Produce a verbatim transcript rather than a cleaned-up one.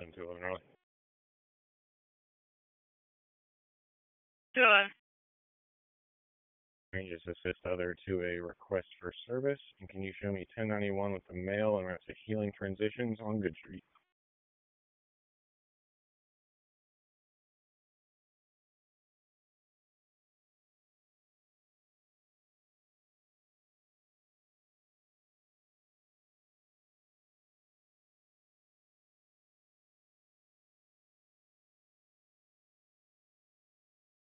ten two eleven Raleigh. Sure. Ranges assist other to a request for service. And can you show me ten ninety-one with the mail and route to Healing Transitions on Good Street?